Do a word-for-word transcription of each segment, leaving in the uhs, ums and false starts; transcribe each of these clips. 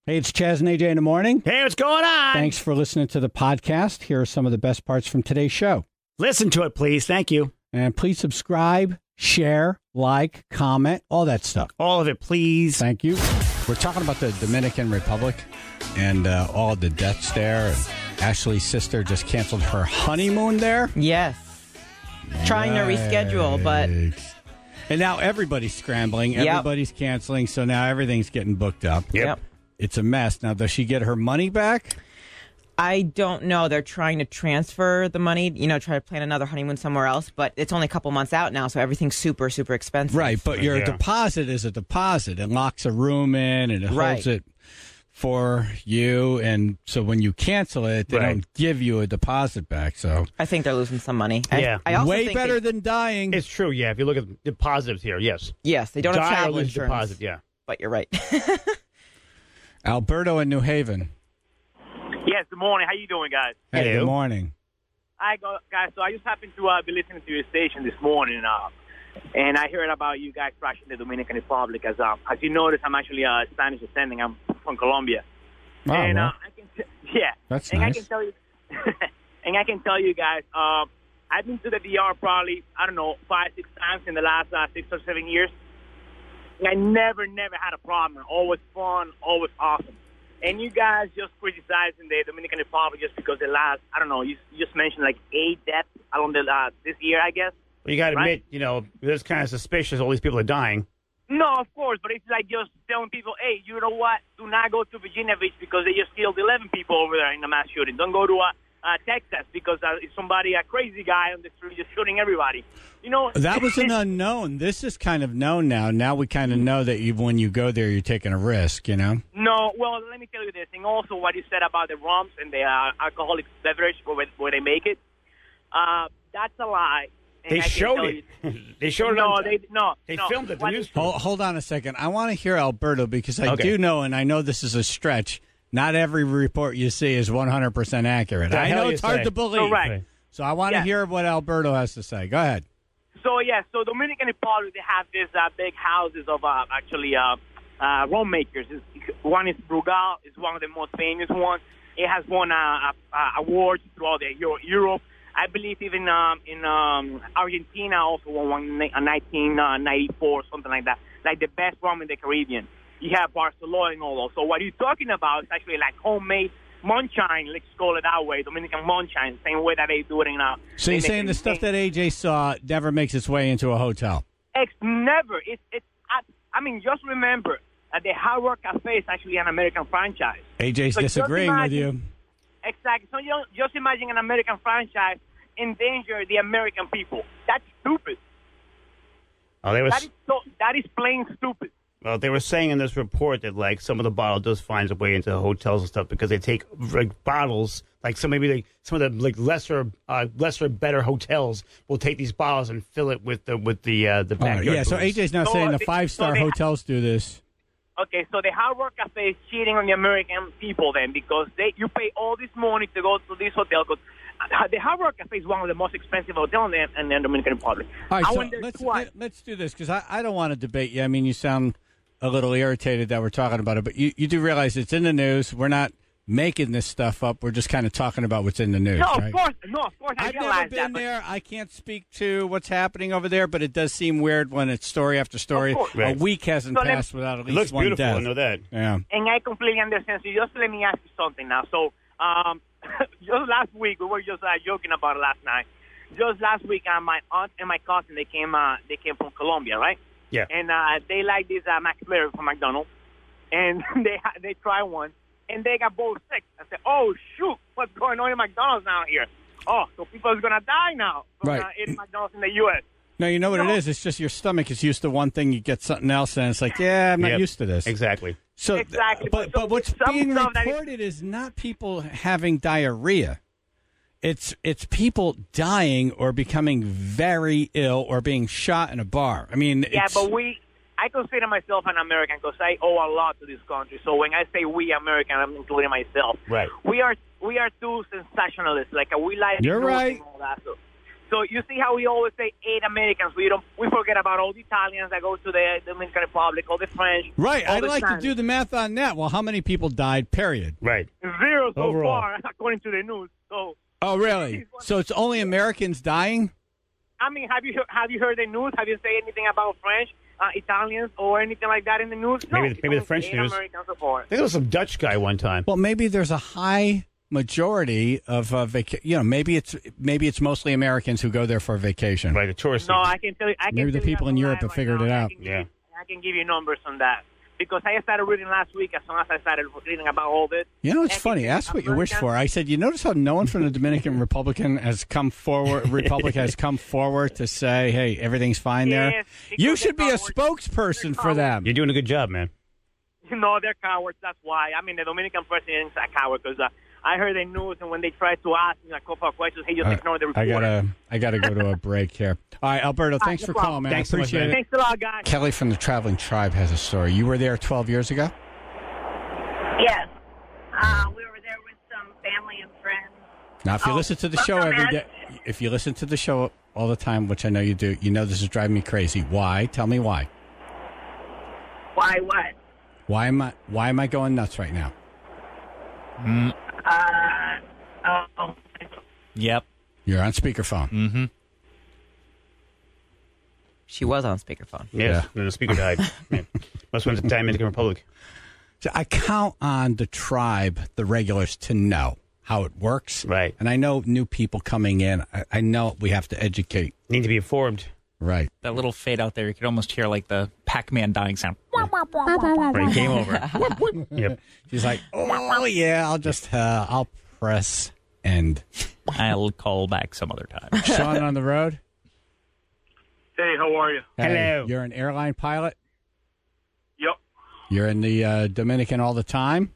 Hey, it's Chaz and A J in the morning. Hey, what's going on? Thanks for listening to the podcast. Here are some of the best parts from today's show. Listen to it, please. Thank you. And please subscribe, share, like, comment, all that stuff. All of it, please. Thank you. We're talking about the Dominican Republic and uh, all the deaths there. And Ashley's sister just canceled her honeymoon there. Yes. Trying to reschedule, but... And now everybody's scrambling. Yep. Everybody's canceling, so now everything's getting booked up. Yep. Yep. It's a mess. Now, does she get her money back? I don't know. They're trying to transfer the money, you know, try to plan another honeymoon somewhere else, but it's only a couple months out now, so everything's super, super expensive. Right, but your Yeah. deposit is a deposit. It locks a room in, and it Right. holds it for you. And so when you cancel it, they Right. don't give you a deposit back. So I think they're losing some money. Yeah. I, I also way think better they, than dying. It's true, yeah. If you look at the positives here, yes. Yes, they don't have Die or travel lose insurance. deposit, yeah. But you're right. Alberto in New Haven. Yes, good morning. How you doing, guys? Hey, Hello. good morning. I go, guys. So I just happened to uh, be listening to your station this morning, uh, and I heard about you guys crashing the Dominican Republic. As um, as you notice, I'm actually uh, Spanish descending. I'm from Colombia, Oh, and well, uh, I can t- yeah, that's and nice. I can tell you, and I can tell you guys, um, I've been to the D R probably I don't know five, six times in the last uh, six or seven years. And I never, never had a problem. Always fun, always awesome. And you guys just criticizing the Dominican Republic just because the last, I don't know, you, you just mentioned like eight deaths along the uh, this year, I guess. Well, you got to Right. admit, you know, it's kind of suspicious all these people are dying. No, of course, but it's like just telling people, hey, you know what? Do not go to Virginia Beach because they just killed eleven people over there in the mass shooting. Don't go to uh, uh, Texas because uh, it's somebody, a crazy guy on the street just shooting everybody. You know, That was an unknown. This is kind of known now. Now we kind of know that you, when you go there, you're taking a risk, you know? No, well, let me tell you this, and also what you said about the rums and the uh, alcoholic beverage where, where they make it, uh, that's a lie. And They I can showed tell it. you- they showed no, it. On, they no, they no. filmed it. The What- news. Hold, hold on a second. I want to hear Alberto because I Okay. do know, and I know this is a stretch. Not every report you see is one hundred percent accurate. The I hell know you it's hard say. to believe. Correct. So I want to Yeah. hear what Alberto has to say. Go ahead. So yeah, so Dominican Republic, they have these uh, big houses of uh, actually uh, uh, rum makers. It's, one is Brugal, is one of the most famous ones. It has won uh, uh, awards throughout the Euro- Europe. I believe even um, in um, Argentina also won one in nineteen ninety-four, something like that. Like the best rum in the Caribbean. You have Barcelona and all those. So what you're talking about is actually like homemade moonshine, let's call it that way, Dominican moonshine, same way that they do it in uh So you're in saying the stuff that A J saw never makes its way into a hotel? It's never. It's, it's I, I mean, just remember that the Hard Rock Cafe is actually an American franchise. A J's So just disagreeing with imagine- you. Exactly. So you don't, just imagine an American franchise endanger the American people. That's stupid. Oh, they were. That is so. That is plain stupid. Well, they were saying in this report that like some of the bottle does find its way into hotels and stuff because they take like bottles, like some maybe like some of the like lesser, uh, lesser better hotels will take these bottles and fill it with the with the uh, the All right, backyard. yeah, so booze. A J's now So, saying uh, the they- five-star so they- hotels do this. Okay, so the Hard Rock Cafe is cheating on the American people then because they you pay all this money to go to this hotel. Cause the Hard Rock Cafe is one of the most expensive hotels in the, in the Dominican Republic. All right, I so went there let's, twice. let, let's do this because I, I don't want to debate you. I mean, you sound a little irritated that we're talking about it, but you, you do realize it's in the news. We're not making this stuff up. We're just kind of talking about what's in the news, No, right? of course, no, of course, I I've never realize been that. but- there. I can't speak to what's happening over there, but it does seem weird when it's story after story. Of course. Right. A week hasn't So let- passed without at it least looks one beautiful. death. I know that. Yeah. And I completely understand. So just let me ask you something now. So um, just last week, we were just uh, joking about it last night. Just last week, uh, my aunt and my cousin, they came uh, they came from Colombia, right? Yeah. And uh, they like this uh, McFlurry from McDonald's. And they ha- they try one, and they got both sick. I said, oh, shoot, what's going on in McDonald's now here? Oh, so people are going to die now from Right. uh, eating McDonald's in the U S No, you know what it No. is? It's just your stomach is used to one thing. You get something else, and it's like, yeah, I'm not Yep. used to this. Exactly. So, Exactly. But, So but what's some being stuff that is- reported is not people having diarrhea. It's it's people dying or becoming very ill or being shot in a bar. I mean, Yeah, it's, but we, I consider myself an American because I owe a lot to this country. So when I say we American, I'm including myself. Right. We are we are too sensationalist. Like uh, we like You're news right. and all that. So, So you see how we always say eight Americans. We don't. We forget about all the Italians that go to the Dominican Republic, all the French. Right. all I'd the like Spanish. to do the math on that. Well, how many people died, period? Right. Zero so Overall. far, according to the news. So Oh, really? So it's only Americans dying? I mean, have you have you heard the news? Have you said anything about French, uh, Italians, or anything like that in the news? No, Maybe- it's maybe the only French eight news. Americans so far. I think there was some Dutch guy one time. Well, maybe there's a high majority of uh, vaca- you know, maybe it's maybe it's mostly Americans who go there for vacation. Right, the tourist. No, I can tell you. I can Maybe the tell you people that's in a Europe lie have figured right it now. I out. can give Yeah. you- I can give you numbers on that because I started reading last week. As soon as I started reading about all this, You know, it's And funny. Ask what you wish for. I said, you notice how no one from the Dominican Republican has come forward. Republic has come forward to say, "Hey, everything's fine there." Yes, You because should be they're a cowards. spokesperson for them. You're doing a good job, man. No, they're cowards. That's why. I mean, the Dominican president is a coward because uh, I heard the news, and when they tried to ask him a couple of questions, he just Uh, ignored the I report. gotta, I gotta go to a break here. All right, Alberto, thanks no for problem. calling, man. Thanks I so much, appreciate man. it. Thanks a lot, guys. Kelly from the Traveling Tribe has a story. You were there twelve years ago. Yes. Uh, we were there with some family and friends. Now, if you Oh, listen to the welcome, show every Ed. day, if you listen to the show all the time, which I know you do, you know this is driving me crazy. Why? Tell me why. Why what? Why am I? Why am I going nuts right now? Uh, oh, Yep. You're on speakerphone. Mm-hmm. She was on speakerphone. Yes. And the speaker died. Yeah. Must went to the Dominican Republic. So I count on the tribe, the regulars, to know how it works. Right. And I know new people coming in. I, I know we have to educate. Need to be informed. Right. That little fade out there, you could almost hear like the Pac-Man dying sound. Right. Game over. Yep. She's like, oh yeah, I'll just, uh, I'll press end. I'll call back some other time. Sean on the road. Hey, how are you? Hey, Hello. You're an airline pilot. Yep, You're in the uh, Dominican all the time.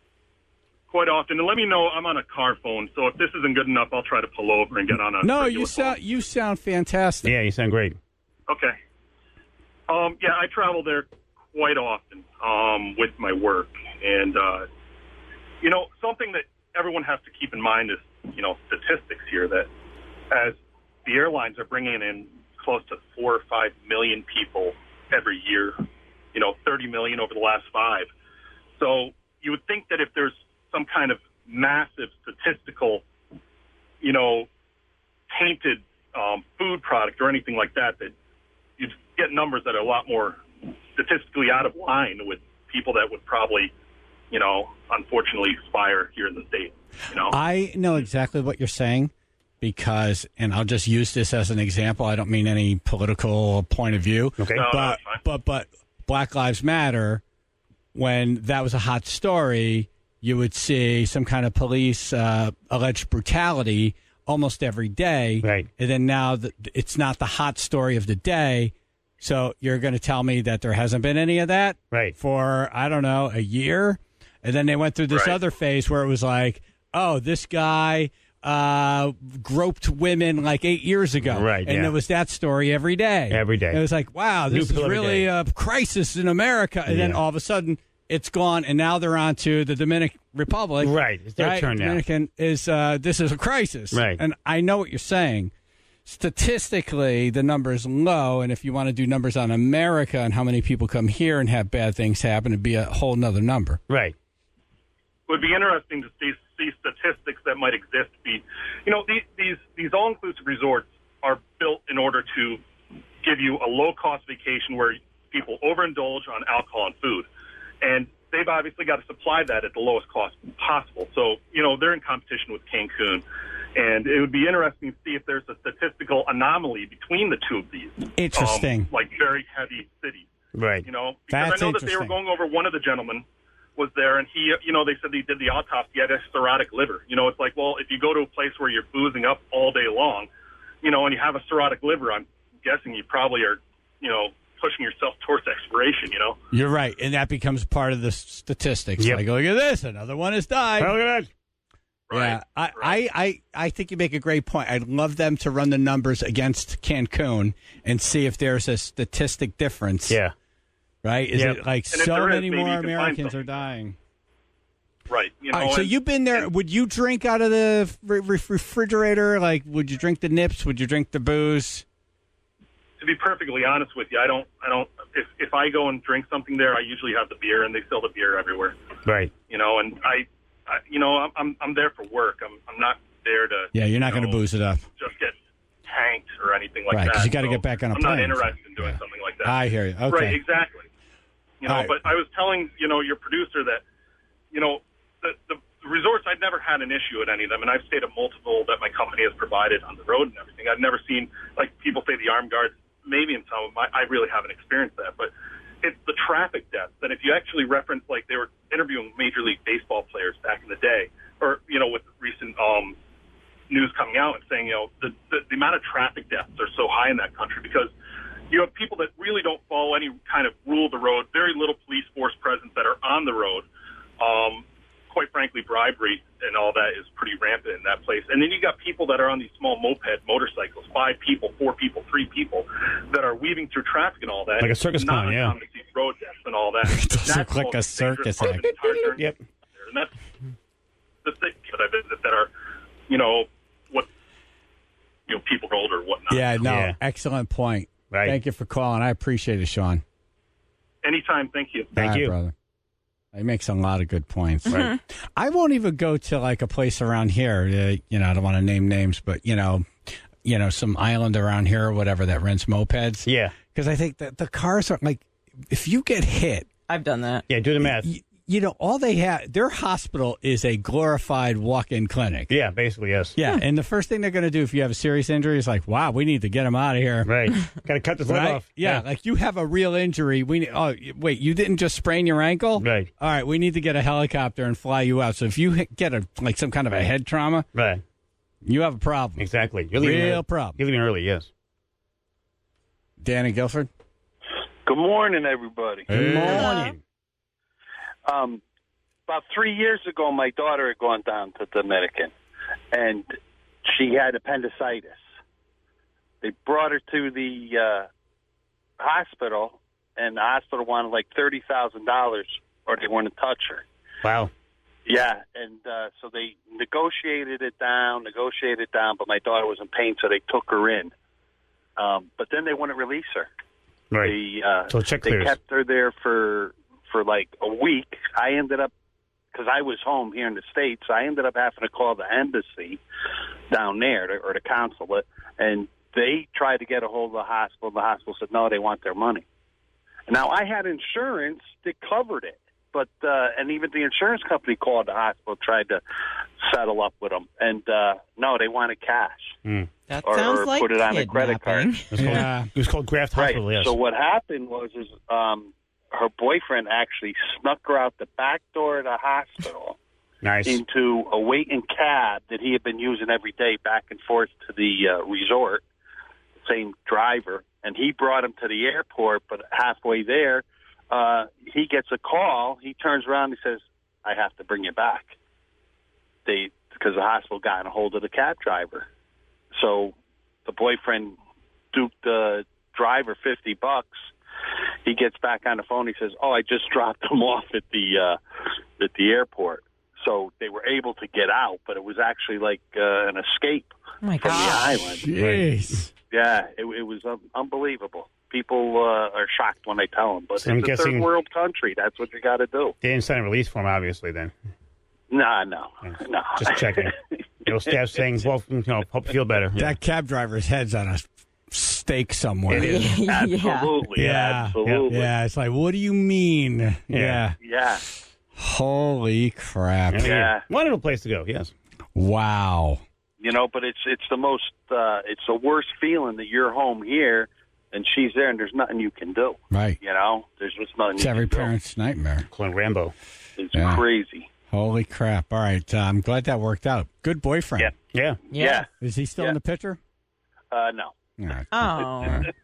quite often. And let me know, I'm on a car phone, so if this isn't good enough, I'll try to pull over and get on a No, regular you phone. sound you sound fantastic. Yeah, you sound great. Okay. Um, yeah, I travel there quite often um, with my work. And, uh, you know, something that everyone has to keep in mind is, you know, statistics here that as the airlines are bringing in close to four or five million people every year, you know, thirty million over the last five. So you would think that if there's some kind of massive statistical, you know, tainted um, food product or anything like that, that you'd get numbers that are a lot more statistically out of line with people that would probably, you know, unfortunately expire here in the state. You know, I know exactly what you're saying because, and I'll just use this as an example. I don't mean any political point of view. Okay. No, no, but it's fine. but but Black Lives Matter, when that was a hot story, you would see some kind of police uh, alleged brutality almost every day. Right. And then now the, it's not the hot story of the day. So you're going to tell me that there hasn't been any of that Right. for, I don't know, a year? And then they went through this Right. other phase where it was like, oh, this guy uh, groped women like eight years ago. Right, And yeah. it was that story every day. Every day. It was like, wow, New this is pill every really day. a crisis in America. And then Yeah. all of a sudden, it's gone, and now they're on to the Dominican Republic. Right. It's their right? turn now. Dominican is, uh, this is a crisis. Right. And I know what you're saying. Statistically, the number is low, and if you want to do numbers on America and how many people come here and have bad things happen, it'd be a whole nother number. Right. it would be interesting to see, see statistics that might exist. Be, you know, these these, these all-inclusive resorts are built in order to give you a low-cost vacation where people overindulge on alcohol and food, and they've obviously got to supply that at the lowest cost possible. So, you know, they're in competition with Cancun, and it would be interesting to see if there's a statistical anomaly between the two of these. Interesting. Um, like very heavy cities. Right. You know, because That's I know that they were interesting. going over, one of the gentlemen was there, and he, you know, they said he did the autopsy, he had a cirrhotic liver. You know, it's like, well, if you go to a place where you're boozing up all day long, you know, and you have a cirrhotic liver, I'm guessing you probably are, you know, pushing yourself towards expiration, you know? You're right, and that becomes part of the statistics. Yep. Like, look at this, another one has died. Oh, look at that. Yeah, I, right. I, I, I think you make a great point. I'd love them to run the numbers against Cancun and see if there's a statistic difference. Yeah. Right? Is Yep. it like And if so there is, many maybe more you can find Americans something. are dying? Right. You Oh, All right, so and- you've been there. Would you drink out of the re- re- refrigerator? Like, would you drink the nips? Would you drink the booze? To be perfectly honest with you, I don't. I don't. If if I go and drink something there, I usually have the beer, and they sell the beer everywhere. Right. You know, and I, I you know, I'm I'm I'm there for work. I'm I'm not there to. Yeah, you're not you going to know, booze it up. Just get tanked or anything like Right, 'cause that. you gotta So get back on a I'm plane. not interested in doing Yeah. something like that. I hear you. Okay. Right, exactly. You know, All right. but I was telling, you know, your producer that, you know, the, the resorts, I've never had an issue at any of them, and I've stayed at multiple that my company has provided on the road and everything. I've never seen, like people say the armed guards, maybe in some of them, I, I really haven't experienced that, but it's the traffic deaths. And if you actually reference, like they were interviewing Major League Baseball players back in the day, or, you know, with recent um, news coming out and saying, you know, the, the, the amount of traffic deaths are so high in that country because you have people that really don't follow any kind of rule of the road, very little police force presence that are on the road. Um, quite frankly, bribery and all that is pretty rampant in that place. And then you got people that are on these small moped motorcycles, five people, four people, three people, that are weaving through traffic and all that. Like a circus Not clown, yeah. uncommon to see road deaths and all that. It does That's look like the a most dangerous circus part of the act. entire journey. Yep. And that's the things that I visit that are, you know, what, you know, people are older or whatnot. Yeah, no, Yeah. excellent point. Right. Thank you for calling. I appreciate it, Sean. Anytime. Thank you. Thank All right, you. brother. He makes a lot of good points. Right. I won't even go to like a place around here. Uh, you know, I don't want to name names, but you know, you know, some island around here or whatever that rents mopeds. Yeah. Because I think that the cars are like, if you get hit, I've done that. Yeah, do the math. you, you know, all they have, their hospital is a glorified walk-in clinic. Yeah, basically, yes. Yeah, and the first thing they're going to do if you have a serious injury is like, wow, we need to get him out of here. Right. Got to cut this leg Right? off. Yeah, like you have a real injury. We need, oh wait, you didn't just sprain your ankle? Right. All right, we need to get a helicopter and fly you out. So if you hit- get a like some kind of a head trauma, Right. you have a problem. Exactly. You're leaving Real early. problem. You're leaving early, yes. Dan and Guilford. Good morning, everybody. Good morning. Um, about three years ago, my daughter had gone down to Dominican, and she had appendicitis. They brought her to the uh, hospital, and the hospital wanted like thirty thousand dollars, or they wouldn't touch her. Wow. Yeah, and uh, so they negotiated it down, negotiated it down, but my daughter was in pain, so they took her in. Um, but then they wouldn't release her. Right. They, uh, So check they clears. kept her there for for like a week. I ended up, because I was home here in the States, I ended up having to call the embassy down there, to, or the consulate, and they tried to get a hold of the hospital. The hospital said, no, they want their money. Now, I had insurance that covered it, but uh, and even the insurance company called the hospital, tried to settle up with them, and uh, no, they wanted cash. Mm. That Or- sounds or like put it on a credit card. kidnapping. It was, called, Yeah. it was called Graft Right. Hospital, yes. So what happened was, is um, her boyfriend actually snuck her out the back door of the hospital Nice. into a waiting cab that he had been using every day back and forth to the uh, resort. Same driver, and he brought him to the airport. But halfway there, uh, he gets a call. He turns around. And he says, "I have to bring you back." They because the hospital got a hold of the cab driver. So the boyfriend duped the driver fifty bucks. He gets back on the phone. He says, "Oh, I just dropped him off at the uh, at the airport." So they were able to get out, but it was actually like uh, an escape Oh my from the God. island. Jeez. Yeah, it, it was um, unbelievable. People uh, are shocked when I tell them, but So I'm it's a guessing- third world country. That's what you got to do. They didn't sign a release form, obviously, then. Nah, no, no. Just checking. No staff saying, well, you know, hope you feel better. Yeah. That cab driver's head's on a stake somewhere. It is. yeah. Absolutely, Yeah. absolutely. Yeah, it's like, what do you mean? Yeah. Yeah. Holy crap. Yeah. Wonderful place to go, yes. Wow. You know, but it's it's the most uh, it's the worst feeling that you're home here and she's there and there's nothing you can do. Right. You know, there's just nothing. It's you every can parent's nightmare. Clone Rambo. do. It's Yeah. crazy. Holy crap. All right. Uh, I'm glad that worked out. Good boyfriend. Yeah. Yeah. Yeah. Is he still Yeah. in the picture? Uh, no, All right. Oh. All right.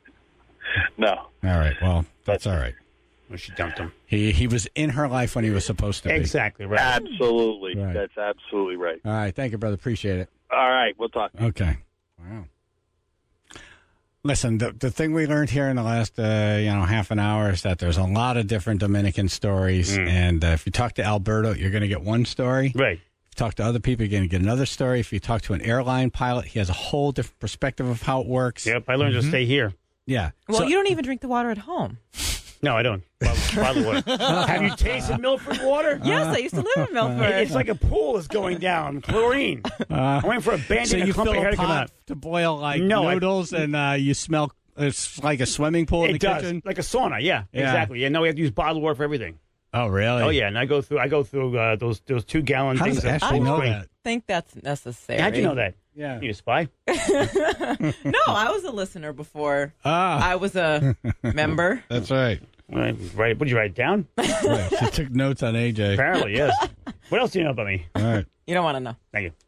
no. All right. Well, that's all right. Well, she dumped him. He he was in her life when he was supposed to be. Exactly, right. Absolutely. Right. That's absolutely right. All right. Thank you, brother. Appreciate it. All right, we'll talk. Okay. Wow. Listen, the, the thing we learned here in the last, uh, you know, half an hour is that there's a lot of different Dominican stories. Mm. And uh, if you talk to Alberto, you're going to get one story. Right. If you talk to other people, you're going to get another story. If you talk to an airline pilot, he has a whole different perspective of how it works. Yep, I learned mm-hmm. to stay here. Yeah. Well, So- you don't even drink the water at home. No, I don't. Bottled water. Have you tasted Milford water? Yes, I used to live in Milford. It's like a pool is going down. Chlorine. I'm waiting for a bandit So and you a clump fill of hair a to come out. pot to boil like No, I- noodles, and uh, you smell. It's like a swimming pool in It the does, kitchen. like a sauna. Yeah, Yeah. exactly. Yeah, no, we have to use bottled water for everything. Oh, really? Oh yeah, and I go through. I go through uh, those those two gallon How things. does of Ashley cold know spring. that? I think that's necessary. How'd you know that? Yeah. You a spy? No, I was a listener before Ah, I was a member. that's right. Right. Right. What did you write it down? right. She took notes on A J. Apparently, yes. What else do you know about me? All right. You don't want to know. Thank you.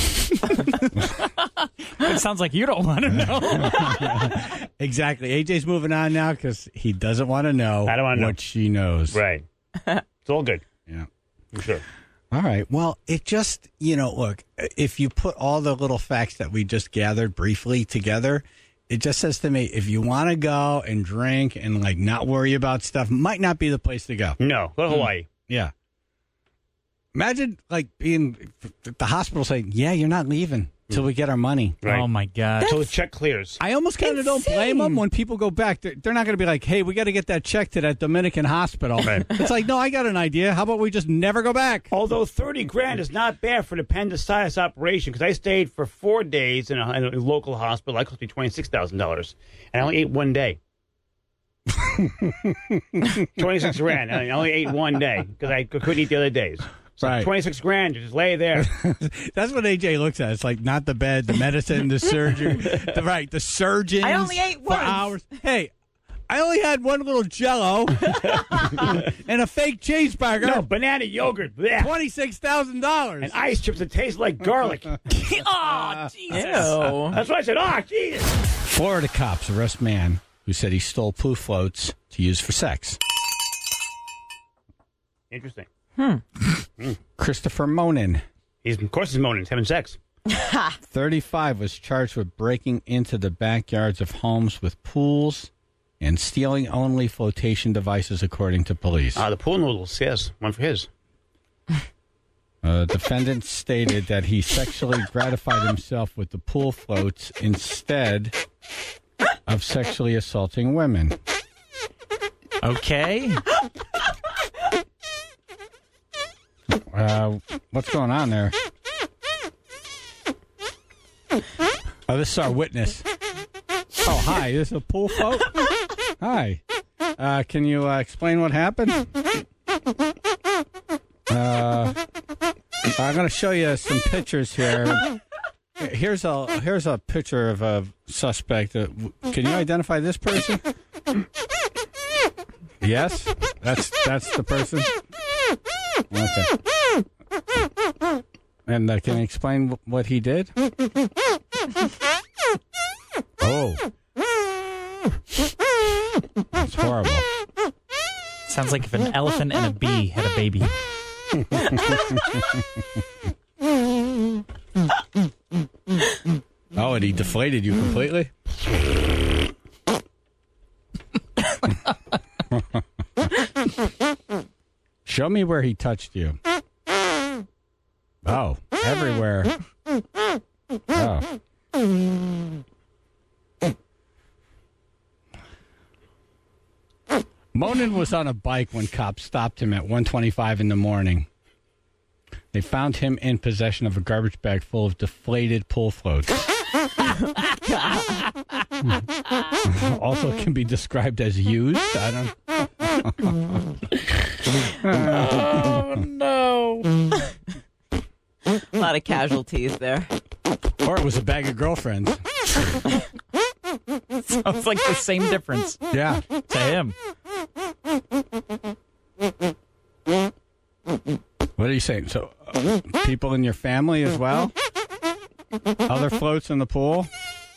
It sounds like you don't want to know. Exactly. A J's moving on now because he doesn't want to know I don't wanna know. what she knows. Right. It's all good. Yeah. I'm sure. All right. Well, it just, you know, look, if you put all the little facts that we just gathered briefly together, it just says to me, if you want to go and drink and like not worry about stuff, might not be the place to go. No. Go to Hawaii. Yeah. Imagine like being at the hospital saying, yeah, you're not leaving till we get our money. Right. Oh, my God. Until the check clears. I almost kind of don't blame them when people go back. They're, they're not going to be like, hey, we got to get that check to that Dominican hospital. Right. It's like, no, I got an idea. How about we just never go back? Although thirty grand is not bad for an appendicitis operation, because I stayed for four days in a, in a local hospital. That cost me twenty six thousand dollars, and I only ate one day. twenty six grand. And I only ate one day because I couldn't eat the other days. So Right. twenty six grand, you just lay there. That's what A J looks at. It's like not the bed, the medicine, the surgery. The, right, the surgeons. I only ate for once. hours. Hey, I only had one little Jello and a fake cheeseburger. No, banana yogurt. bleh. Twenty-six thousand dollars. And ice chips that taste like garlic. Oh, Jesus. Ew. That's why I said, oh, Jesus. Florida cops arrest man who said he stole poo floats to use for sex. Interesting. Christopher Monin, He's, of course he's moaning. He's having sex. thirty-five, was charged with breaking into the backyards of homes with pools and stealing only flotation devices, according to police. Ah, the pool noodles. Yes, one for his. Uh, defendant stated that he sexually gratified himself with the pool floats instead of sexually assaulting women. Okay. Uh, what's going on there? Oh, this is our witness. Oh, hi. This is a pool float? Hi. Uh, can you uh, explain what happened? Uh, I'm going to show you some pictures here. Here's a here's a picture of a suspect. Uh, can you identify this person? Yes, that's that's the person. Okay. And uh, can you explain w- what he did? Oh, it's horrible. Sounds like if an elephant and a bee had a baby. Oh, and he deflated you completely? Show me where he touched you. Oh, everywhere. Oh. Monin was on a bike when cops stopped him at one twenty-five in the morning. They found him in possession of a garbage bag full of deflated pool floats. Also can be described as used. I don't. Oh, no. A lot of casualties there. Or it was a bag of girlfriends. Sounds like the same difference Yeah. to him. What are you saying? So, uh, people in your family as well? Other floats in the pool?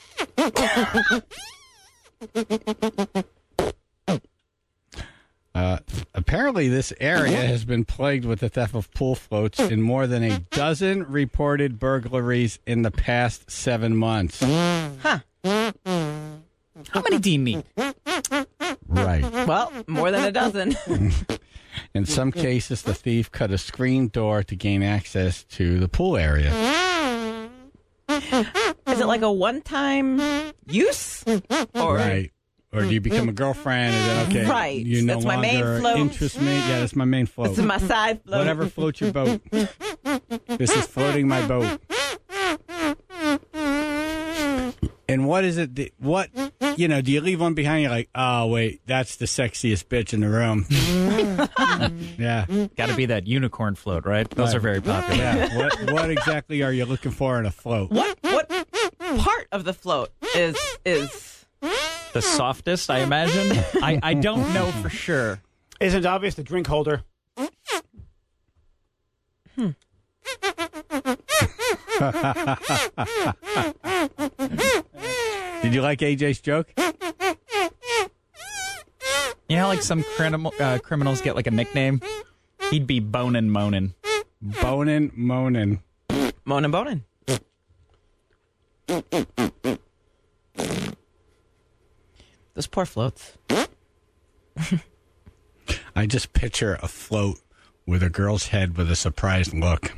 Uh, apparently, this area has been plagued with the theft of pool floats in more than a dozen reported burglaries in the past seven months. Huh. How many do you need? Right. Well, more than a dozen. In some cases, the thief cut a screen door to gain access to the pool area. Is it like a one-time use? Or Right. Or do you become a girlfriend and then, okay, Right. you no That's my longer main float. interest me? Yeah, that's my main float. This is my side float. Whatever floats your boat. This is floating my boat. And what is it? That, what, you know, do you leave one behind? You're like, oh, wait, that's the sexiest bitch in the room. Yeah. Got to be that unicorn float, right? Those Right. are very popular. Yeah. What, what exactly are you looking for in a float? What what part of the float is is The softest, I imagine. I, I don't know for sure. Isn't it obvious the drink holder? Did you like A J's joke? You know, how, like some criminal, uh, criminals get like a nickname? He'd be Bonin' Monin'. Bonin', moanin'. Monin' Bonin'? Those poor floats. I just picture a float with a girl's head with a surprised look.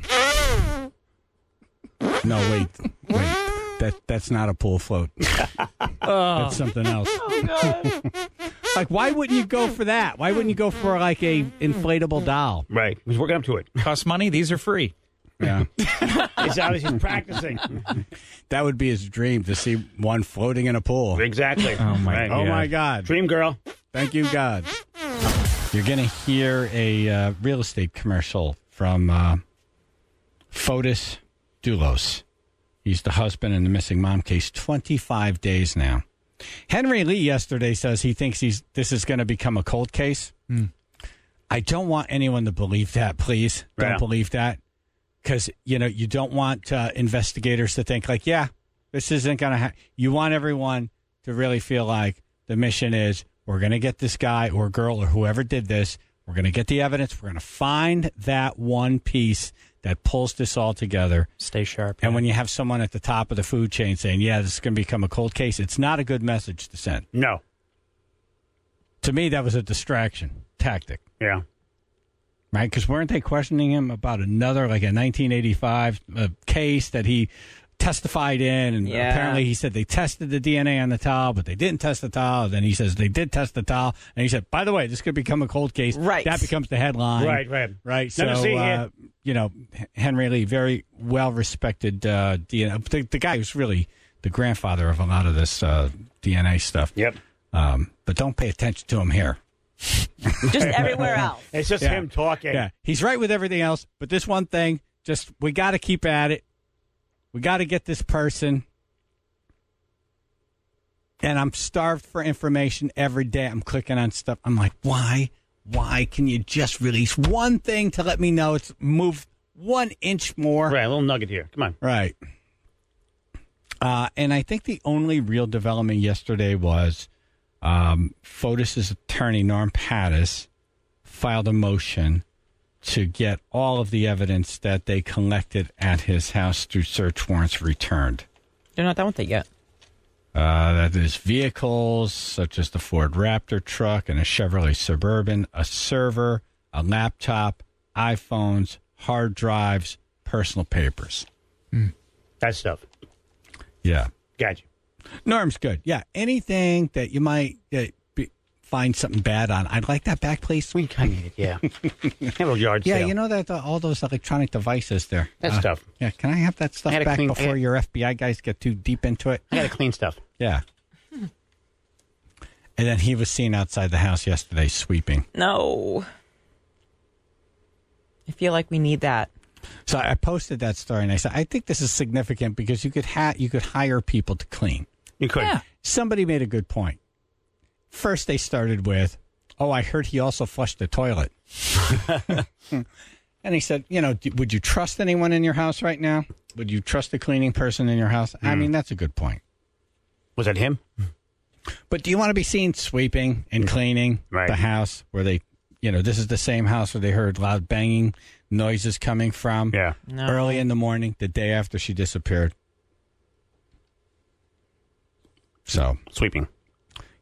No, wait, wait. That that's not a pool float. That's something else. Oh, God. Like, why wouldn't you go for that? Why wouldn't you go for like a inflatable doll? Right. He's working up to it. Costs money. These are free. Yeah, It's obviously practicing. that would be his dream to see one floating in a pool. Exactly. Oh, my Right. Oh God. my God! Dream girl. Thank you, God. You're gonna hear a uh, real estate commercial from uh, Fotis Dulos. He's the husband in the missing mom case. twenty-five days now. Henry Lee yesterday says he thinks he's this is going to become a cold case. Hmm. I don't want anyone to believe that, please. Don't Yeah. believe that. Because, you know, you don't want uh, investigators to think like, yeah, this isn't going to happen. You want everyone to really feel like the mission is we're going to get this guy or girl or whoever did this. We're going to get the evidence. We're going to find that one piece that pulls this all together. Stay sharp. And when you have someone at the top of the food chain saying, yeah, this is going to become a cold case, it's not a good message to send. No. To me, that was a distraction tactic, Yeah. right? Because weren't they questioning him about another, like a nineteen eighty-five uh, case that he testified in? And Yeah. apparently he said they tested the D N A on the towel, but they didn't test the towel. And then he says they did test the towel. And he said, by the way, this could become a cold case. Right. That becomes the headline. Right, right. Right. Never so, seen uh, it. you know, Henry Lee, very well respected uh, D N A. The, the guy who's really the grandfather of a lot of this uh, D N A stuff. Yep. Um, but don't pay attention to him here. Just everywhere else. It's just Yeah. him talking. Yeah, he's right with everything else, but this one thing, just we got to keep at it. We got to get this person. And I'm starved for information every day. I'm clicking on stuff. I'm like, why? Why can you just release one thing to let me know it's moved one inch more? Right, a little nugget here. Come on. Right. Uh, and I think the only real development yesterday was um, Fotis' attorney, Norm Pattis, filed a motion to get all of the evidence that they collected at his house through search warrants returned. They're not done with it yet. Uh, that is vehicles such as the Ford Raptor truck and a Chevrolet Suburban, a server, a laptop, iPhones, hard drives, personal papers. That stuff. Yeah. Got you. Norm's good. Yeah. Anything that you might uh, be, find something bad on, I'd like that back, please. We kind of need it, yeah. Have a little yard Yeah, sale. you know that uh, all those electronic devices there. That Uh, stuff. Yeah, can I have that stuff I gotta back clean- I before gotta- your F B I guys get too deep into it? I got to clean stuff. Yeah. And then he was seen outside the house yesterday sweeping. No. I feel like we need that. So I posted that story and I said, I think this is significant because you could ha- you could hire people to clean. You could. Yeah. Somebody made a good point. First, they started with, oh, I heard he also flushed the toilet. And he said, you know, d- would you trust anyone in your house right now? Would you trust a cleaning person in your house? I mean, that's a good point. Was that him? But do you want to be seen sweeping and cleaning Right. the house where they, you know, this is the same house where they heard loud banging noises coming from Yeah. No. early in the morning, the day after she disappeared. So, Sweeping.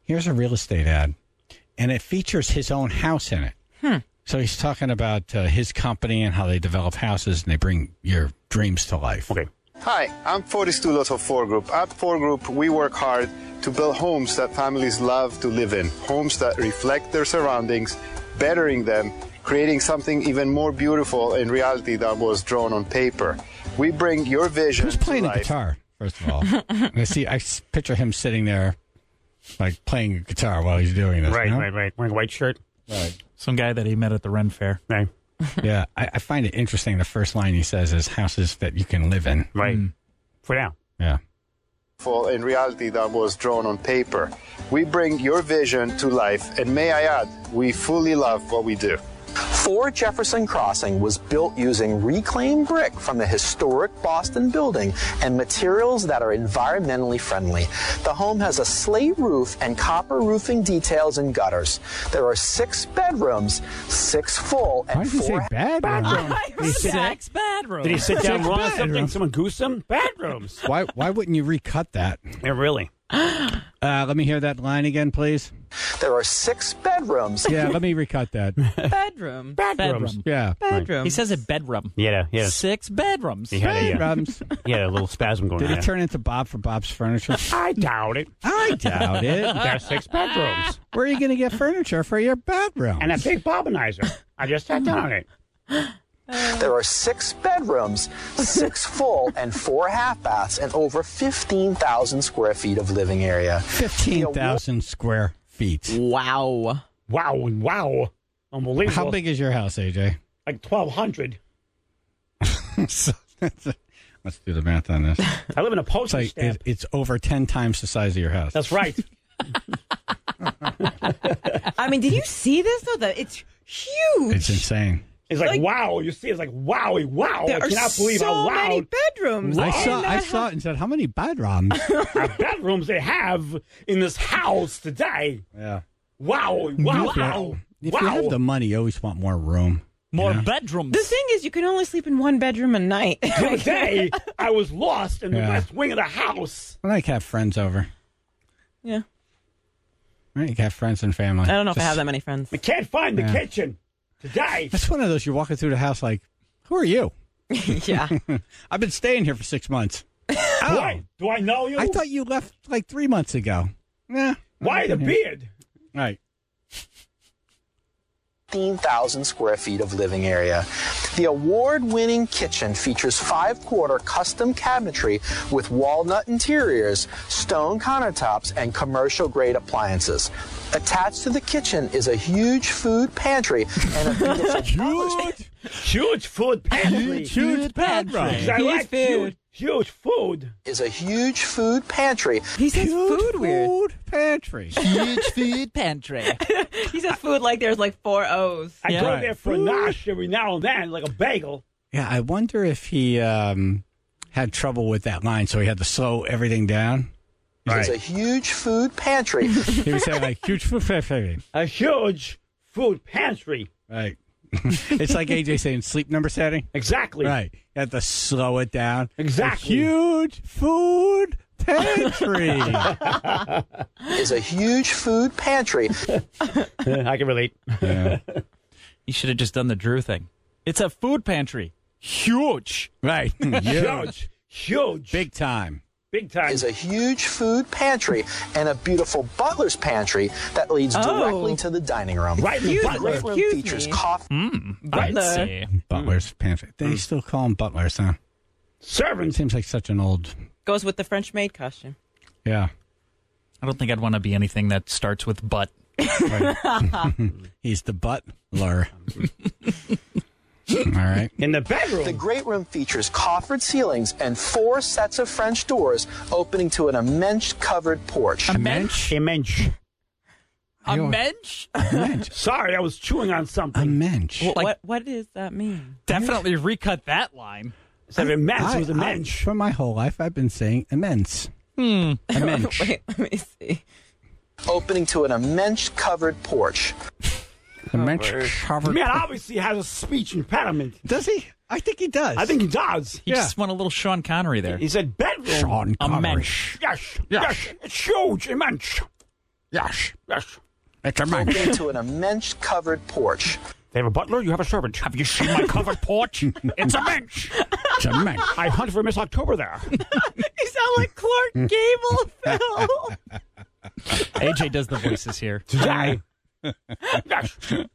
Here's a real estate ad, and it features his own house in it. Hmm. So he's talking about uh, his company and how they develop houses and they bring your dreams to life. Okay. Hi, I'm Fotis Toulos of four group. At four group, we work hard to build homes that families love to live in, homes that reflect their surroundings, bettering them, creating something even more beautiful in reality than was drawn on paper. We bring your vision Who's playing to a life. guitar, first of all? I see. I s- picture him sitting there, like playing a guitar while he's doing this. Right, you know? right, right. Wearing a white shirt. Right. Some guy that he met at the Ren Fair. Right. Yeah, I, I find it interesting. The first line he says is houses that you can live in. Right. Mm. For now. Yeah. In reality that was drawn on paper. We bring your vision to life, and may I add, we fully love what we do. Fort Jefferson Crossing was built using reclaimed brick from the historic Boston building and materials that are environmentally friendly. The home has a slate roof and copper roofing details and gutters. There are six bedrooms, six full and Why did you four say bedroom? Six bedrooms. Did he sit down Six wrong or something? bedrooms. Someone goose him? Bedrooms. Why? Why wouldn't you recut that? Yeah, really. Uh, let me hear that line again, please. There are six bedrooms. Yeah, let me recut that. Bedroom. Bedrooms. Bedroom. Yeah. Bedroom. He says a bedroom. Yeah, yeah. Six bedrooms. He had a, yeah, Bedrooms. he had a little spasm going Did on. he turn into Bob for Bob's Furniture? I doubt it. I doubt it. There's six bedrooms. Where are you going to get furniture for your bedroom? And a big bobinizer. I just sat down on it. There are six bedrooms, six full and four half baths, and over fifteen thousand square feet of living area. fifteen thousand square feet. Wow. Wow, wow. Unbelievable. How big is your house, A J? Like twelve hundred. So, let's do the math on this. I live in a It's, postage like, stamp. it, it's over ten times the size of your house. That's right. I mean, did you see this though? That it's huge. It's insane. It's like, Like- wow. You see, it's like, wowie, wow. There I are cannot believe so how loud many bedrooms. I in saw, that I house. saw it and said, how many bedrooms? uh, bedrooms they have in this house today. Yeah. Wow, wow, If you- wow. If wow. you have the money, you always want more room. More Yeah. bedrooms. The thing is, you can only sleep in one bedroom a night. The other day, I was lost in the Yeah. west wing of the house. I like to have friends over. Yeah. Right? You can have friends and family. I don't know if I Just- have that many friends. I can't find the Yeah. kitchen today. That's one of those you're walking through the house like, who are you? Yeah. I've been staying here for six months. Do I, do I know you? I thought you left like three months ago. Yeah. Why the beard? Right. fifteen thousand square feet of living area. The award-winning kitchen features five-quarter custom cabinetry with walnut interiors, stone countertops, and commercial-grade appliances. Attached to the kitchen is a huge food pantry and a beautiful Huge, huge food pantry. Huge bedroom. I Huge like food. huge, huge food. is a huge food pantry. He says food weird. Food pantry. Huge food pantry. He says food like there's like four O's. I Yeah. go Right. there for a nosh every now and then, like a bagel. Yeah, I wonder if he um, had trouble with that line, so he had to slow everything down. Is a huge food pantry. He was saying like huge food pantry. A huge food pantry. Right. It's like A J saying sleep number setting. Exactly. Right. You have to slow it down. Exactly. A huge food pantry. is a huge food pantry. I can relate. Yeah. He should have just done the Drew thing. It's a food pantry. Huge. Right. Huge. Huge, huge, Big time. big time. is a huge food pantry and a beautiful butler's pantry that leads Oh. directly to the dining room. Right, Excuse the me. butler. Great room Excuse features me. coffee. Right. Let's see. Butler's pantry. They still call them butlers, huh? Servants. Seems like such an old. Goes with the French maid costume. Yeah. I don't think I'd want to be anything that starts with butt. He's the butler. All right. In the bedroom. The great room features coffered ceilings and four sets of French doors opening to an immense covered porch. A mensch? A mensch. A Yo. mensch? A mensch. Sorry, I was chewing on A something. mensch. Like- what What does that mean? Definitely recut that line. Instead of immense, I- it was a I- mensch. For my whole life, I've been saying immense. Hmm. A mensch. Wait, let me see. Opening to an immense covered porch. A mensch covered. Man obviously has a speech impediment. Does he? I think he does. I think he does. He Yeah. just went a little Sean Connery there. He said bedroom. Sean A Connery. mensch. Yes, yes, it's huge, immense. Yes. Yes. It's a mensch. Into an immense covered porch. They have a butler, you have a servant. Have you seen my covered porch? It's a mensch. It's a mensch. I hunt for Miss October there. You sound like Clark Gable, Phil. A J does the voices here. Today. Yes.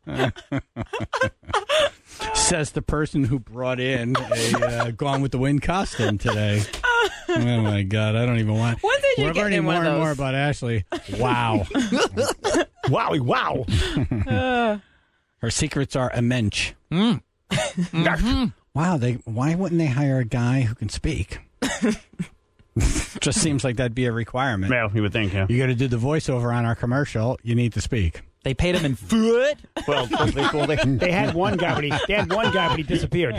Says the person who brought in a uh, Gone with the Wind costume today. Oh, my God. I don't even want... When did you We're get learning in more one of and more those? about Ashley. Wow. Wowie, wow. Uh, Her secrets are immense. Mm. Yes. Wow, they why wouldn't they hire a guy who can speak? Just seems like that'd be a requirement. Well, you would think, yeah. You got to do the voiceover on our commercial. You need to speak. They paid him in food. Well, they, well, they, they had one guy, but he, they had one guy, but he disappeared.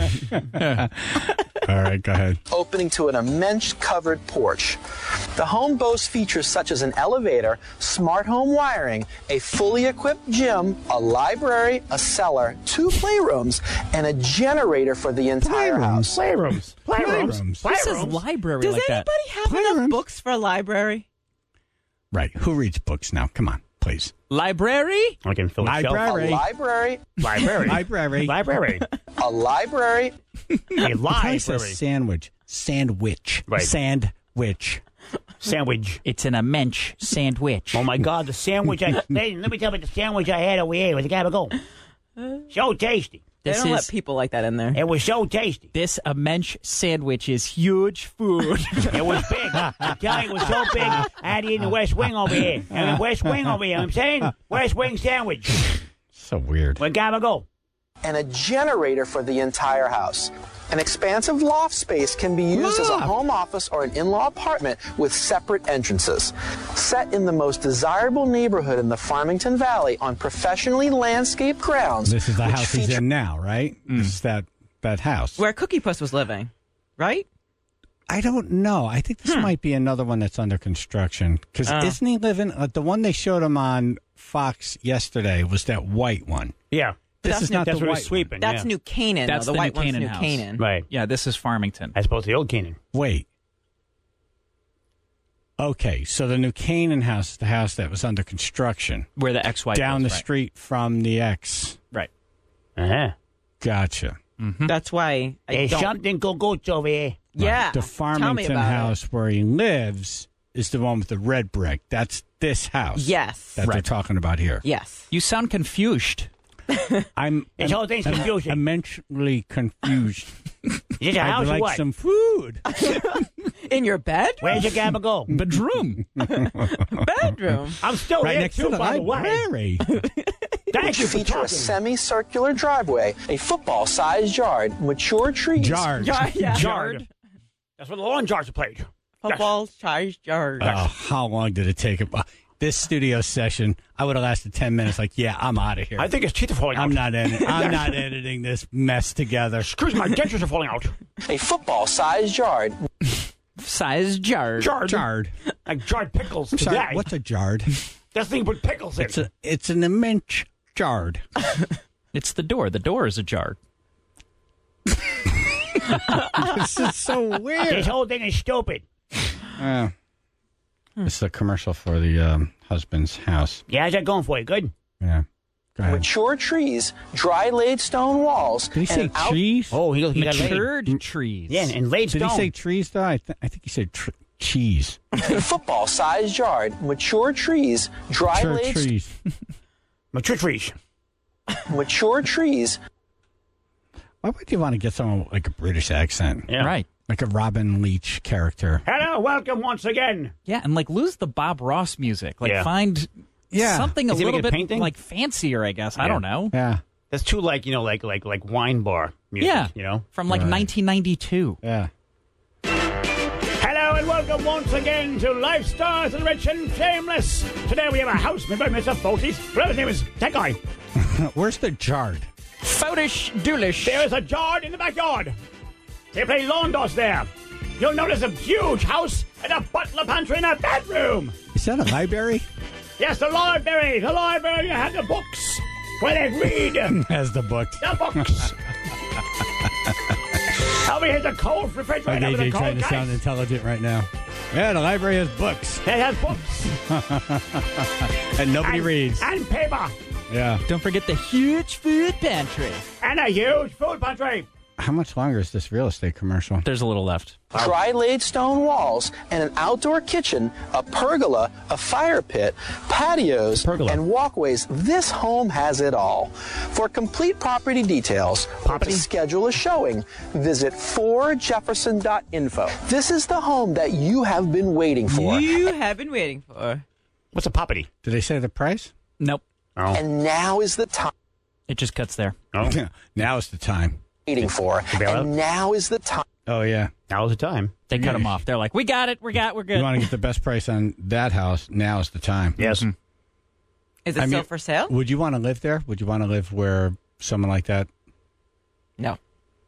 All right, go ahead. Opening to an immense covered porch. The home boasts features such as an elevator, smart home wiring, a fully equipped gym, a library, a cellar, two playrooms, and a generator for the entire house. Playrooms. Playrooms. Playrooms. This is Playrooms. library does like that. anybody have Playrooms. enough books for a library? Right. Who reads books now? Come on, please. Library? I can fill a shelf. Library. A library, Library. Library. Library. a library, A Probably says library. sandwich. Sandwich. Right. Sandwich. Sandwich. It's an immense sandwich. Oh, my God, the sandwich. I, ladies, let me tell you about the sandwich I had over here. It was a gabagool. So tasty. They This don't is let people like that in there. It was so tasty. this immense sandwich is huge food. It was big. I'm telling you, it was so big. I had to eat in the West Wing over here. I mean, West Wing over here. You know what I'm saying? West Wing sandwich. So weird. With gabagool. and a generator for the entire house. An expansive loft space can be used as a home office or an in-law apartment with separate entrances. Set in the most desirable neighborhood in the Farmington Valley on professionally landscaped grounds. This is the which house he's feature- in now, right? This is that, that house. Where Cookie Puss was living, right? I don't know. I think this Hmm. might be another one that's under construction. Because Oh. isn't he living... Uh, the one they showed him on Fox yesterday was that white one. Yeah. This that's is New- not That's the where white he's sweeping. That's yeah. New Canaan. That's though. the the New white one's Canaan New house. Canaan. Right. Yeah, this is Farmington. As opposed to the old Canaan. Wait. Okay, so the New Canaan house is the house that was under construction. Where the ex-wife Down was, the right. street from the ex. Right. Uh-huh. Gotcha. That's why I There's don't. something go-goats over here. Yeah. The Tell me Farmington about house where he lives is the one with the red brick. That's this house. It. Yes. That they're Right. talking about here. Yes. You sound confused. I'm This whole thing's confusing. immensely confused. Is this a I'd house or like what? some food. In your bed? Where's your gabba go? Bedroom. Bedroom. I'm still right here, next too, to the by the way. library. Thank which you for feature a talking. semicircular driveway, a football-sized yard, mature trees. Jars. Jar- yeah. Jarred. That's where the lawn jars are played. Football size jar. Oh, how long did it take? Uh, This studio session, I would have lasted ten minutes. Like, yeah, I'm out of here. I think his teeth are falling out. I'm not editing. I'm not editing this mess together. Excuse me, my dentures are falling out. A football-sized yard. Size jar. Jarred. Jarred. Like jarred pickles I'm today. sorry, what's a jarred? That's the thing you put pickles in. It's a. It's an immense jarred. It's the door. The door is ajar. This is so weird. This whole thing is stupid. Uh, this is a commercial for the um, husband's house. Yeah, how's that going for you? Good? Yeah. Go ahead. Mature trees, dry laid stone walls. Did he say and out- trees? Oh, he, he got laid. Matured trees. Yeah, and laid Did stone. he say trees, though? I, th- I think he said tr- cheese. A football-sized yard, mature trees, dry Sure, laid trees. Mature trees. mature trees. Why would you want to get someone with, like a British accent? Yeah. Right. Like a Robin Leach character. Hello, welcome once again. Yeah, and like lose the Bob Ross music. Like Yeah. find Yeah. something a Is he little making bit painting? like fancier, I guess. I Yeah. don't know. Yeah. That's too like, you know, like like like wine bar music, Yeah. you know? From like Right. nineteen ninety-two. Yeah. Hello and welcome once again to Lifestyles of the Rich and Shameless. Today we have a house made by Mister Folties. Well, his name is that guy. Where's the jarred? Fodish Doolish. There is a jar in the backyard. They play lawn darts there. You'll notice a huge house and a butler pantry and a bedroom. Is that a library? Yes, the library. The library, you have the books where they read Has the book. the books. Over here's a cold refrigerator Okay, with a J cold trying to ice. sound intelligent right now. Yeah, the library has books. It has books. And nobody and, reads. And paper. Yeah. Don't forget the huge food pantry. And a huge food pantry. How much longer is this real estate commercial? There's a little left. Tri-laid stone walls and an outdoor kitchen, a pergola, a fire pit, patios, Pergola. and walkways. This home has it all. For complete property details or to schedule a showing, visit four jefferson dot info. This is the home that you have been waiting for. You have been waiting for. What's a property? Did they say the price? Nope. Oh. And now is the time It just cuts there. Oh. Now is the time. waiting for. And now is the time. Oh, yeah. Now's the time. They cut them off. They're like, we got it. We got We're good. You want to get the best price on that house, now is the time. Yes. Is it I still mean, for sale? Would you want to live there? Would you want to live where someone like that No.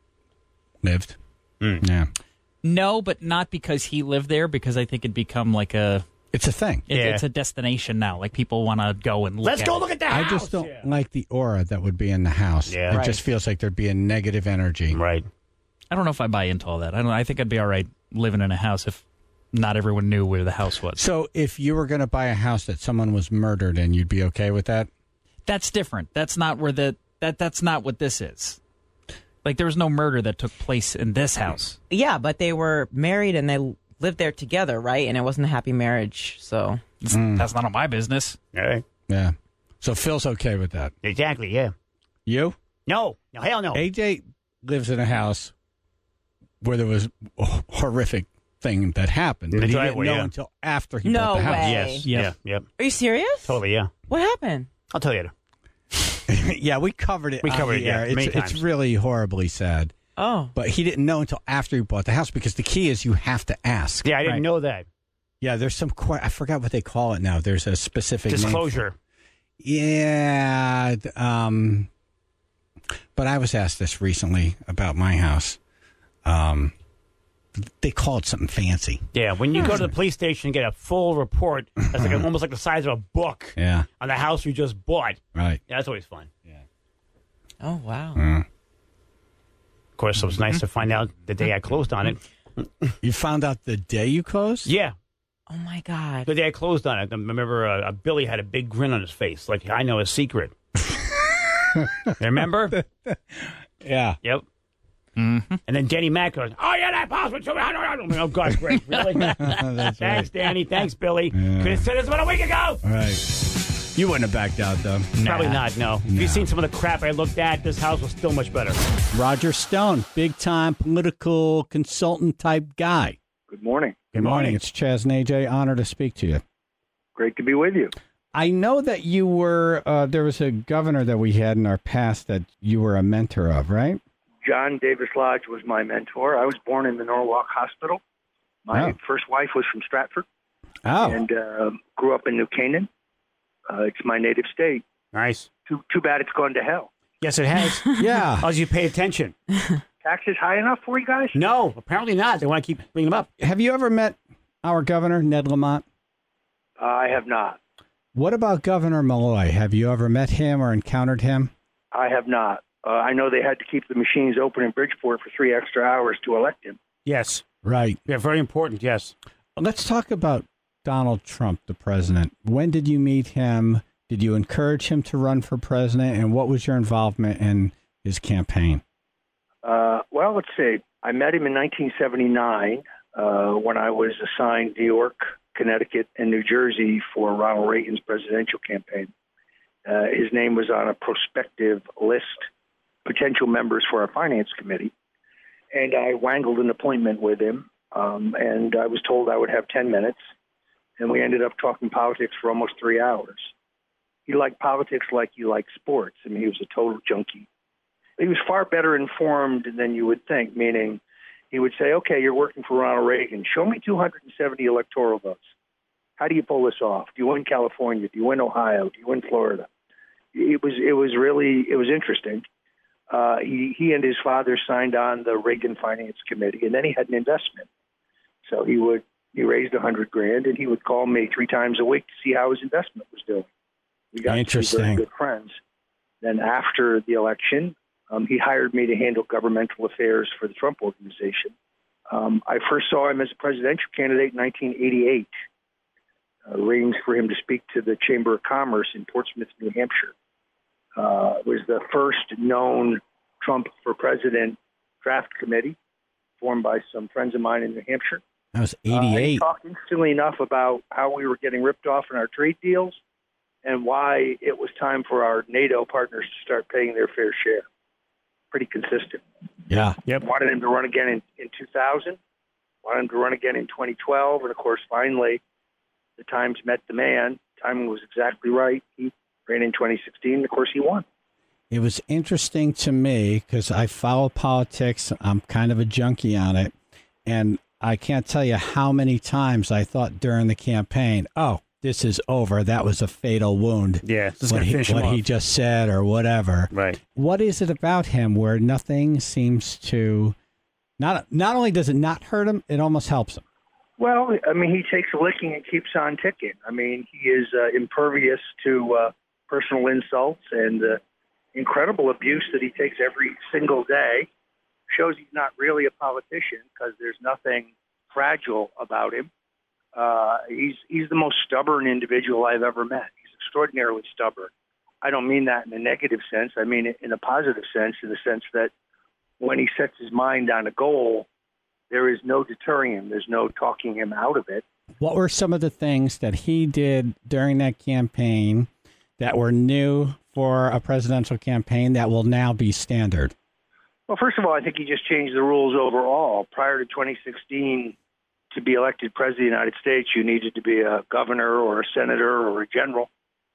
lived? Mm. Yeah. No, but not because he lived there, because I think it'd become like a... It's a thing. It, Yeah. It's a destination now. Like, people want to go and look Let's at go it. look at the I house. just don't Yeah. like the aura that would be in the house. Yeah. It Right. just feels like there'd be a negative energy. Right. I don't know if I buy into all that. I don't. I think I'd be all right living in a house if not everyone knew where the house was. So if you were going to buy a house that someone was murdered in, you'd be okay with that? That's different. That's not where the that that's not what this is. Like, there was no murder that took place in this house. Yeah, but they were married and they lived there together, right? And it wasn't a happy marriage, so. It's, That's none of my business. All right. Yeah. So Phil's okay with that. Exactly, yeah. You? No. No, hell no. A J lives in a house where there was a horrific thing that happened, In but the he driveway, didn't know yeah. until after he No bought the house. way. Yes. Yep. Yeah. Yep. Are you serious? Totally, yeah. What happened? I'll tell you. Yeah, we covered it. We on covered the it, yeah, air. many It's, it's times. really horribly sad. Oh. But he didn't know until after he bought the house, because the key is you have to ask. Yeah, I didn't Right. know that. Yeah, there's some, que- I forgot what they call it now. There's a specific name. Disclosure. Yeah. th- Um, but I was asked this recently about my house. Um, they call it something fancy. Yeah, when you go to the police station and get a full report, that's like almost like the size of a book Yeah, on the house you just bought. right. Yeah, that's always fun. Oh, wow. Uh, Of course, it was nice to find out the day I closed on it. you found out the day you closed? Yeah, Oh, my God. the day I closed on it. I remember uh, Billy had a big grin on his face, like I know his secret. Remember? Yeah. Yep. Mm-hmm. And then Danny Mac goes, "Oh yeah, that password." Oh God, great, really? That's Thanks, right. Danny. Thanks, Billy. Could have said this about a week ago. All right. You wouldn't have backed out, though. Probably not. No. If you've seen some of the crap I looked at, this house was still much better. Roger Stone, big-time political consultant type guy. Good morning. Good morning. It's Chaz and A J. Honor to speak to you. Great to be with you. I know that you were, uh, there was a governor that we had in our past that you were a mentor of, right? John Davis Lodge was my mentor. I was born in the Norwalk Hospital. My Oh. first wife was from Stratford Oh. and uh, grew up in New Canaan. Uh, it's my native state. Nice. Too, too bad it's gone to hell. Yes, it has. Yeah. As you pay attention. Taxes high enough for you guys? No, apparently not. They want to keep bringing them up. Have you ever met our governor, Ned Lamont? Uh, I have not. What about Governor Malloy? Have you ever met him or encountered him? I have not. Uh, I know they had to keep the machines open in Bridgeport for three extra hours to elect him. Yes. Right. Yeah, very important. Yes. Let's talk about Donald Trump, the president. When did you meet him? Did you encourage him to run for president? And what was your involvement in his campaign? Uh, well, let's see. I met him in nineteen seventy-nine uh, when I was assigned New York, Connecticut, and New Jersey for Ronald Reagan's presidential campaign. Uh, his name was on a prospective list, potential members for our finance committee. And I wangled an appointment with him, um, and I was told I would have ten minutes. And we ended up talking politics for almost three hours. He liked politics like you like sports. I mean, he was a total junkie. He was far better informed than you would think, meaning he would say, okay, you're working for Ronald Reagan. Show me two hundred seventy electoral votes. How do you pull this off? Do you win California? Do you win Ohio? Do you win Florida? It was it was really, it was interesting. Uh, he, he and his father signed on the Reagan Finance Committee, and then he had an investment. So he would he raised a hundred grand, and he would call me three times a week to see how his investment was doing. We got to be Interesting. very good friends. Then after the election, um, he hired me to handle governmental affairs for the Trump Organization. Um, I first saw him as a presidential candidate in nineteen eighty-eight, uh, arranged for him to speak to the Chamber of Commerce in Portsmouth, New Hampshire. Uh, it was the first known Trump for president draft committee formed by some friends of mine in New Hampshire. That was Uh, he eighty-eight. talked interestingly enough about how we were getting ripped off in our trade deals and why it was time for our NATO partners to start paying their fair share. Pretty consistent. Yeah. Yep. Wanted him to run again in, in two thousand, wanted him to run again in twenty twelve, and of course, finally, the times met the man. Timing was exactly right. He ran in twenty sixteen, and of course, he won. It was interesting to me because I follow politics. I'm kind of a junkie on it. And I can't tell you how many times I thought during the campaign, oh, this is over. That was a fatal wound. Yeah, just what gonna he, finish him what he off. just said or whatever. Right. What is it about him where nothing seems to, not not only does it not hurt him, it almost helps him? Well, I mean, he takes a licking and keeps on ticking. I mean, he is uh, impervious to uh, personal insults and uh, incredible abuse that he takes every single day. Shows he's not really a politician because there's nothing fragile about him. Uh, he's he's the most stubborn individual I've ever met. He's extraordinarily stubborn. I don't mean that in a negative sense. I mean it in a positive sense, in the sense that when he sets his mind on a goal, there is no deterring him. There's no talking him out of it. What were some of the things that he did during that campaign that were new for a presidential campaign that will now be standard? Well, first of all, I think he just changed the rules overall. Prior to twenty sixteen, to be elected president of the United States, you needed to be a governor or a senator or a general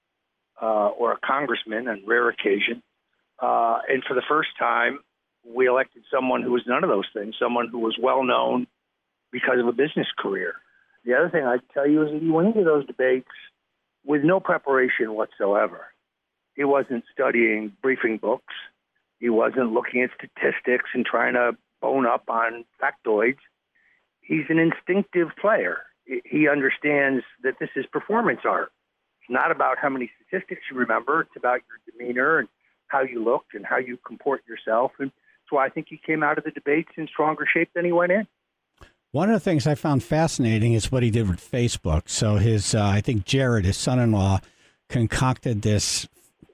uh, or a congressman on rare occasion. Uh, and for the first time, we elected someone who was none of those things, someone who was well known because of a business career. The other thing I'd tell you is that he went into those debates with no preparation whatsoever. He wasn't studying briefing books. He wasn't looking at statistics and trying to bone up on factoids. He's an instinctive player. He understands that this is performance art. It's not about how many statistics you remember. It's about your demeanor and how you looked and how you comport yourself. And that's why I think he came out of the debates in stronger shape than he went in. One of the things I found fascinating is what he did with Facebook. So his, uh, I think Jared, his son-in-law, concocted this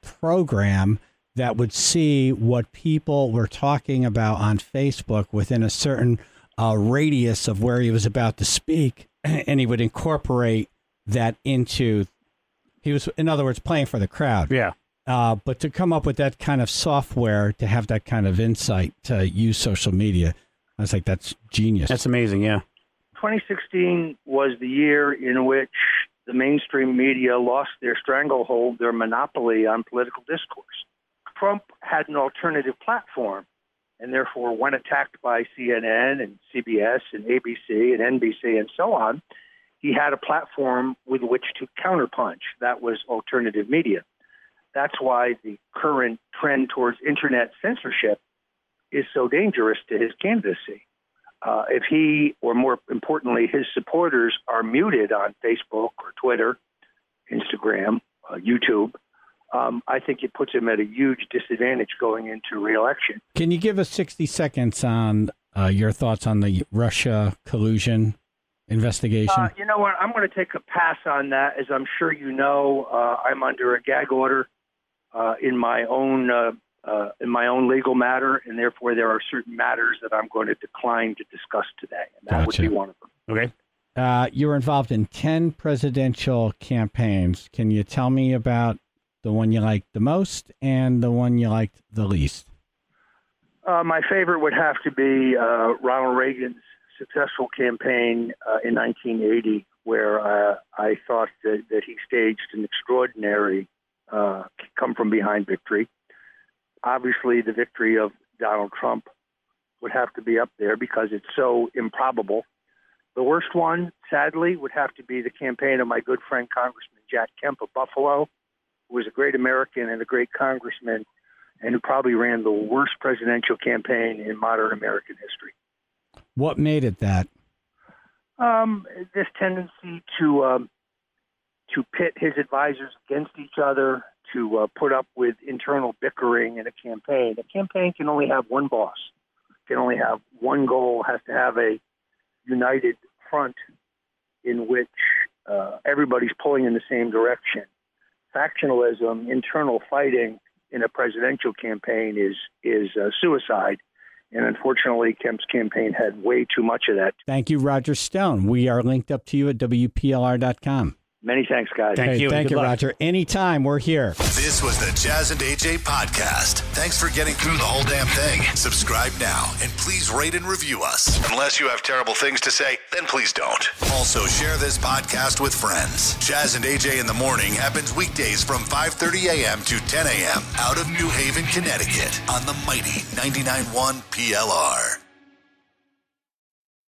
program that would see what people were talking about on Facebook within a certain uh, radius of where he was about to speak, and he would incorporate that into, he was, in other words, playing for the crowd. Yeah. Uh, but to come up with that kind of software, to have that kind of insight, to use social media, I was like, that's genius. That's amazing, yeah. twenty sixteen was the year in which the mainstream media lost their stranglehold, their monopoly on political discourse. Trump had an alternative platform, and therefore, when attacked by C N N and C B S and A B C and N B C and so on, he had a platform with which to counterpunch. That was alternative media. That's why the current trend towards internet censorship is so dangerous to his candidacy. Uh, if he, or more importantly, his supporters are muted on Facebook or Twitter, Instagram, uh, YouTube, Um, I think it puts him at a huge disadvantage going into re-election. Can you give us sixty seconds on uh, your thoughts on the Russia collusion investigation? Uh, you know what? I'm going to take a pass on that. As I'm sure you know, uh, I'm under a gag order uh, in my own uh, uh, in my own legal matter, and therefore there are certain matters that I'm going to decline to discuss today, and that Gotcha. would be one of them. Okay. Uh, you were involved in ten presidential campaigns. Can you tell me about the one you liked the most and the one you liked the least? Uh, my favorite would have to be uh, Ronald Reagan's successful campaign uh, in nineteen eighty, where uh, I thought that, that he staged an extraordinary uh, come-from-behind victory. Obviously, the victory of Donald Trump would have to be up there because it's so improbable. The worst one, sadly, would have to be the campaign of my good friend Congressman Jack Kemp of Buffalo, who was a great American and a great congressman, and who probably ran the worst presidential campaign in modern American history. What made it that? Um, this tendency to um, to pit his advisors against each other, to uh, put up with internal bickering in a campaign. A campaign can only have one boss, can only have one goal, has to have a united front in which uh, everybody's pulling in the same direction. Factionalism, internal fighting in a presidential campaign is is uh, suicide. And unfortunately, Kemp's campaign had way too much of that. Thank you, Roger Stone. We are linked up to you at W P L R dot com. Many thanks, guys. Thank hey, you. Thank Good you, luck. Roger. Anytime, we're here. This was the Jazz and A J podcast. Thanks for getting through the whole damn thing. Subscribe now and please rate and review us. Unless you have terrible things to say, then please don't. Also, share this podcast with friends. Jazz and A J in the Morning happens weekdays from five thirty a.m. to ten a.m. out of New Haven, Connecticut on the mighty ninety-nine point one P L R.